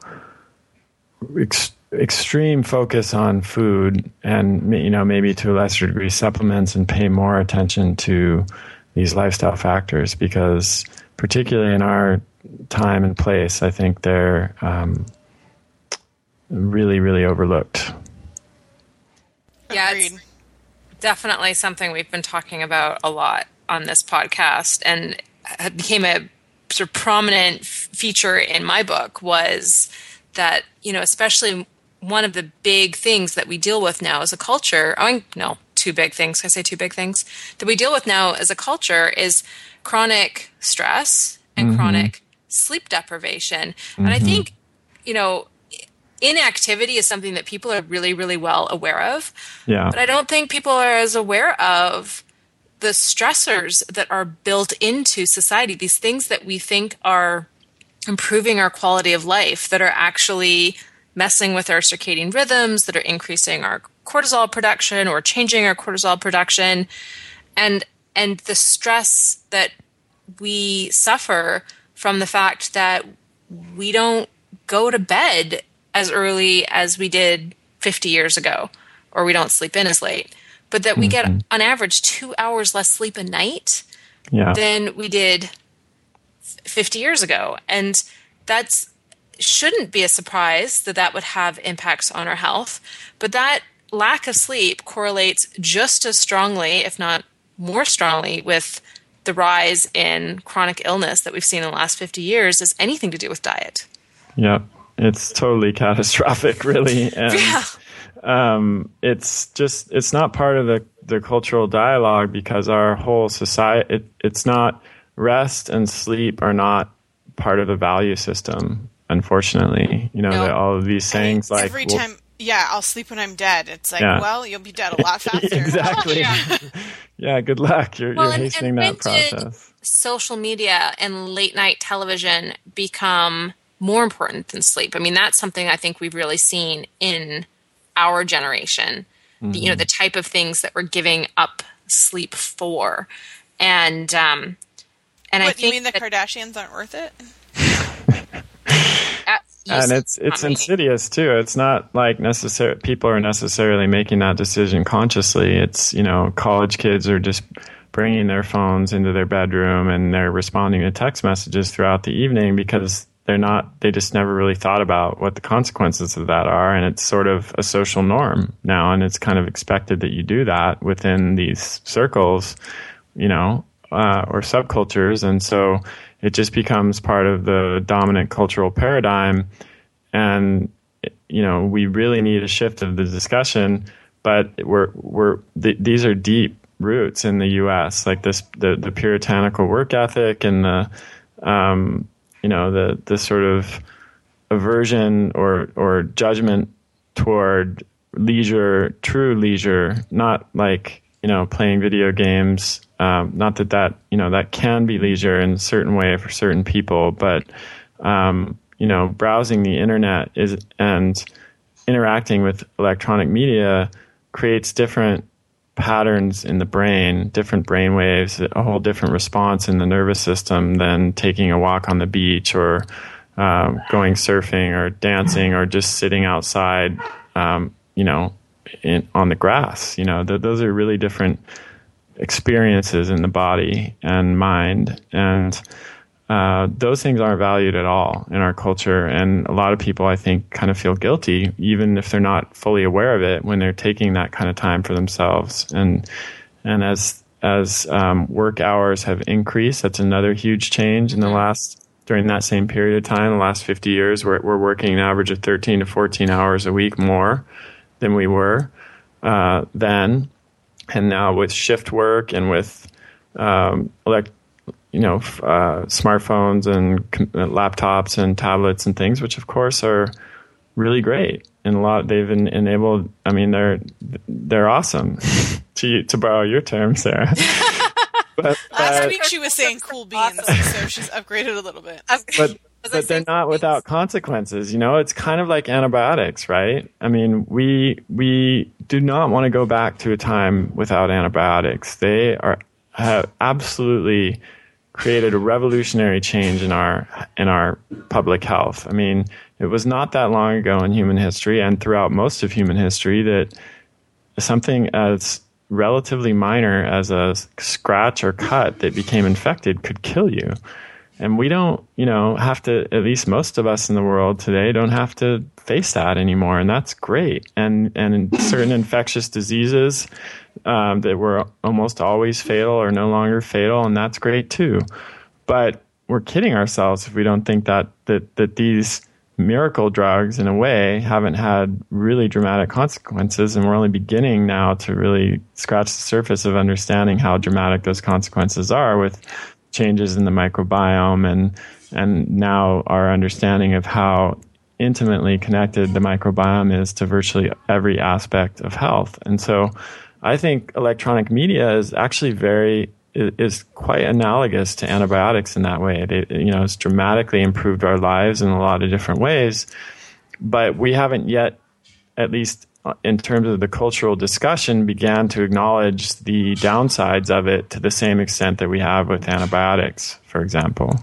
ex- extreme focus on food, and you know maybe to a lesser degree supplements, and pay more attention to these lifestyle factors, because particularly in our time and place, I think they're um, really, really overlooked. Yeah, it's definitely something we've been talking about a lot on this podcast, and it became a sort of prominent f- feature in my book was that, you know, especially one of the big things that we deal with now as a culture, I mean, no, two big things, can I say two big things, that we deal with now as a culture is chronic stress and mm-hmm. chronic sleep deprivation. Mm-hmm. And I think, you know, inactivity is something that people are really, really well aware of. Yeah. But I don't think people are as aware of the stressors that are built into society, these things that we think are improving our quality of life, that are actually messing with our circadian rhythms, that are increasing our cortisol production or changing our cortisol production. And, and the stress that we suffer from the fact that we don't go to bed as early as we did fifty years ago, or we don't sleep in as late, but that we mm-hmm. get on average two hours less sleep a night yeah. than we did fifty years ago. And that's shouldn't be a surprise that that would have impacts on our health, but that lack of sleep correlates just as strongly, if not more strongly, with the rise in chronic illness that we've seen in the last fifty years as anything to do with diet. Yep. It's totally catastrophic, really. And yeah. um, it's just, it's not part of the, the cultural dialogue because our whole society, it, it's not, rest and sleep are not part of the value system, unfortunately. You know, nope. all of these sayings I mean, like... Every well, time, yeah, I'll sleep when I'm dead. It's like, yeah. well, you'll be dead a lot faster. Exactly. yeah. yeah, good luck. You're, well, you're and, hastening and that when process. Did social media and late night television become more important than sleep? I mean, that's something I think we've really seen in our generation. Mm-hmm. The, you know, the type of things that we're giving up sleep for. And... um And what, I think you mean the that, Kardashians aren't worth it? uh, and it's it's insidious too. It's not like necessary. People are necessarily making that decision consciously. It's, you know, college kids are just bringing their phones into their bedroom and they're responding to text messages throughout the evening because they're not. They just never really thought about what the consequences of that are, and it's sort of a social norm now, and it's kind of expected that you do that within these circles, you know. Uh, or subcultures, and so it just becomes part of the dominant cultural paradigm. And you know, we really need a shift of the discussion. But we're we're th- these are deep roots in the U S, like this the, the puritanical work ethic and the um, you know the the sort of aversion or or judgment toward leisure, true leisure, not like, you know, playing video games. Um, not that that, you know, that can be leisure in a certain way for certain people, but, um, you know, browsing the internet is and interacting with electronic media creates different patterns in the brain, different brain waves, a whole different response in the nervous system than taking a walk on the beach or um, going surfing or dancing or just sitting outside, um, you know, in, on the grass. You know, th- those are really different experiences in the body and mind, and uh, those things aren't valued at all in our culture. And a lot of people, I think, kind of feel guilty, even if they're not fully aware of it, when they're taking that kind of time for themselves. And and as as um, work hours have increased, that's another huge change in the last during that same period of time. The last fifty years, we're we're working an average of thirteen to fourteen hours a week more than we were uh, then. And now with shift work and with, um, elect, you know, uh, smartphones and com- laptops and tablets and things, which of course are really great. And a lot they've en- enabled. I mean, they're they're awesome. to to borrow your term, Sarah. but, Last week she was saying cool beans, awesome. So she's upgraded a little bit. But but they're not without consequences. You know, it's kind of like antibiotics, right? I mean, we we do not want to go back to a time without antibiotics. They are have absolutely created a revolutionary change in our in our public health. I mean, it was not that long ago in human history and throughout most of human history that something as relatively minor as a scratch or cut that became infected could kill you. And we don't, you know, have to, at least most of us in the world today don't have to face that anymore. And that's great. And, and certain infectious diseases um, that were almost always fatal are no longer fatal. And that's great too. But we're kidding ourselves if we don't think that, that, that these miracle drugs in a way haven't had really dramatic consequences. And we're only beginning now to really scratch the surface of understanding how dramatic those consequences are with changes in the microbiome and and now our understanding of how intimately connected the microbiome is to virtually every aspect of health. And so I think electronic media is actually very is quite analogous to antibiotics in that way. It, you know, it's dramatically improved our lives in a lot of different ways, but we haven't yet, at least in terms of the cultural discussion, began to acknowledge the downsides of it to the same extent that we have with antibiotics, for example.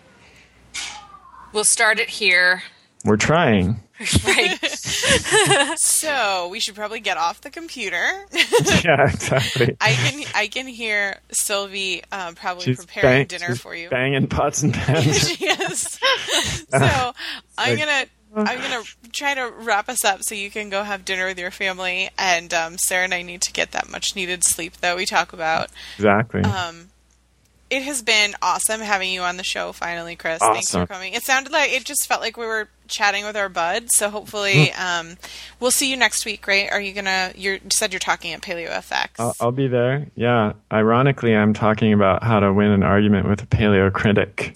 We'll start it here. We're trying. Right. So we should probably get off the computer. Yeah, exactly. I can I can hear Sylvie uh, probably she's preparing bang, dinner she's for you. Banging pots and pans. She is. So I'm gonna I'm gonna try to wrap us up so you can go have dinner with your family. And um, Sarah and I need to get that much needed sleep that we talk about. Exactly. Um, it has been awesome having you on the show finally, Chris. Awesome. Thanks for coming. It sounded like, it just felt like we were chatting with our buds, so hopefully um, we'll see you next week, right? Are you going to, you said you're talking at Paleo F X. I'll, I'll be there, yeah. Ironically, I'm talking about how to win an argument with a paleo critic.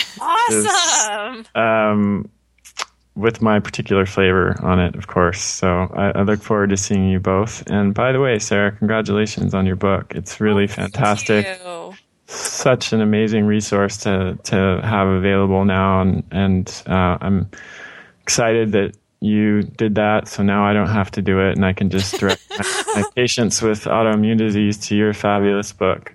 Awesome! Is, um, with my particular flavor on it, of course. So I, I look forward to seeing you both. And by the way, Sarah, congratulations on your book. It's really oh, fantastic. Thank you. Such an amazing resource to to have available now, and and uh, I'm excited that you did that. So now I don't have to do it, and I can just direct my, my patients with autoimmune disease to your fabulous book.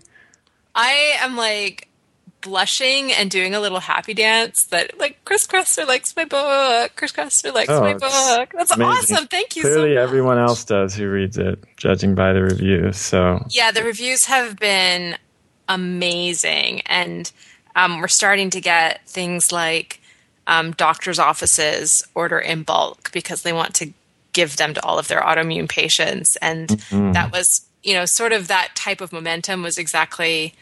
I am like blushing and doing a little happy dance that like Chris Kresser likes my book. Chris Kresser likes oh, my book. That's amazing. Awesome. Thank you. Clearly, so much. Everyone else does who reads it, judging by the reviews. So yeah, the reviews have been amazing, and um, we're starting to get things like um, doctors' offices order in bulk because they want to give them to all of their autoimmune patients, and mm-hmm. that was, you know, sort of that type of momentum was exactly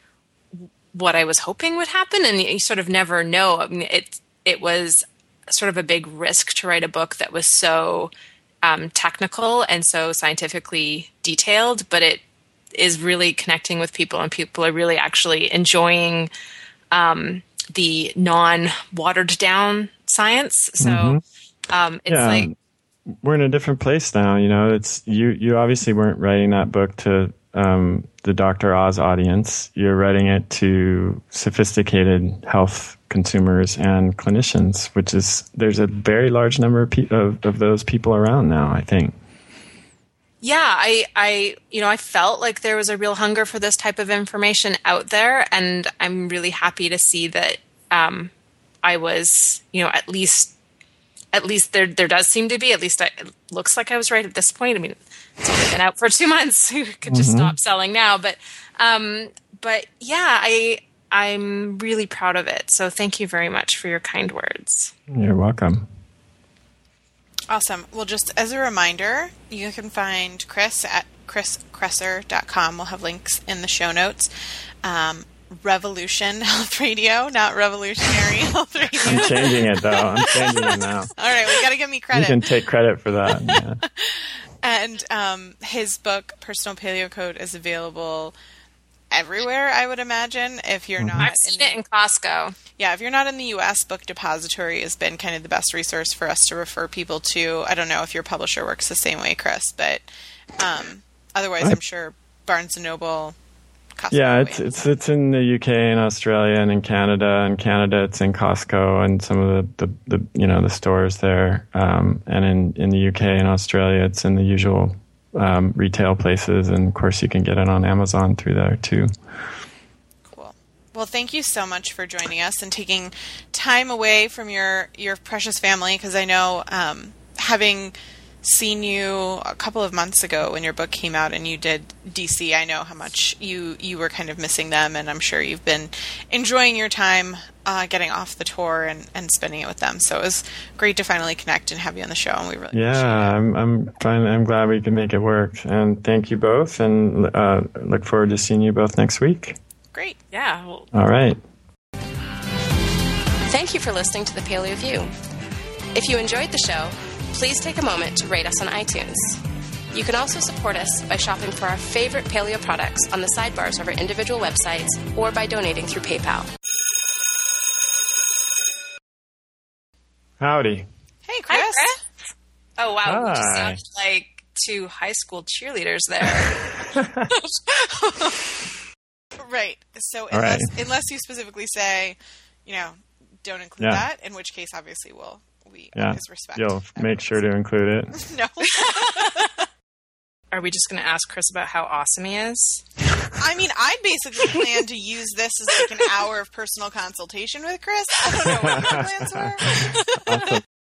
what I was hoping would happen, and you sort of never know. I mean, it it was sort of a big risk to write a book that was so um, technical and so scientifically detailed, but it is really connecting with people, and people are really actually enjoying um, the non-watered down science. So mm-hmm. um, it's yeah. like we're in a different place now. You know, it's you. You obviously weren't writing that book to um, the Doctor Oz audience. You're writing it to sophisticated health consumers and clinicians, which is there's a very large number of, pe- of, of those people around now, I think. Yeah, I, I, you know, I felt like there was a real hunger for this type of information out there, and I'm really happy to see that um, I was, you know, at least, at least there, there does seem to be. At least I, it looks like I was right at this point. I mean, it's only been out for two months. You could just mm-hmm. stop selling now, but, um, but yeah, I, I'm really proud of it. So thank you very much for your kind words. You're welcome. Awesome. Well, just as a reminder, you can find Chris at chris kresser dot com. We'll have links in the show notes. Um, Revolution Health Radio, not Revolutionary Health Radio. I'm changing it, though. I'm changing it now. All right. We got to give me credit. You can take credit for that. Yeah. And um, his book, Personal Paleo Code, is available everywhere, I would imagine, if you're mm-hmm. not I've seen in it in Costco. Yeah, if you're not in the U S, Book Depository has been kind of the best resource for us to refer people to. I don't know if your publisher works the same way, Chris, but um, otherwise I, I'm sure Barnes and Noble, Costco. Yeah, it's it's it's in the U K and Australia and in Canada. In Canada, it's in Costco and some of the, the, the you know the stores there. Um, and in, in the U K and Australia, it's in the usual Um, retail places, and of course you can get it on Amazon through there too. Cool. Well, thank you so much for joining us and taking time away from your your precious family, because I know um, having seen you a couple of months ago when your book came out and you did D C, I know how much you you were kind of missing them, and I'm sure you've been enjoying your time uh, getting off the tour and, and spending it with them. So it was great to finally connect and have you on the show, and we really yeah, appreciate it. I'm I'm fine. I'm glad we can make it work, and thank you both, and uh, look forward to seeing you both next week. Great. Yeah. Well, all right. Thank you for listening to the Paleo View. If you enjoyed the show, please take a moment to rate us on iTunes. You can also support us by shopping for our favorite paleo products on the sidebars of our individual websites or by donating through PayPal. Howdy. Hey, Chris. Hi, Chris. Oh, wow. Hi. You just sounded like two high school cheerleaders there. Right. So All unless, right. unless you specifically say, you know, don't include Yeah. that, in which case, obviously, we'll we Yeah. always respect. You'll make sure to include it. No. Are we just going to ask Chris about how awesome he is? I mean, I basically plan to use this as like an hour of personal consultation with Chris. I don't know what your plans were. Awesome.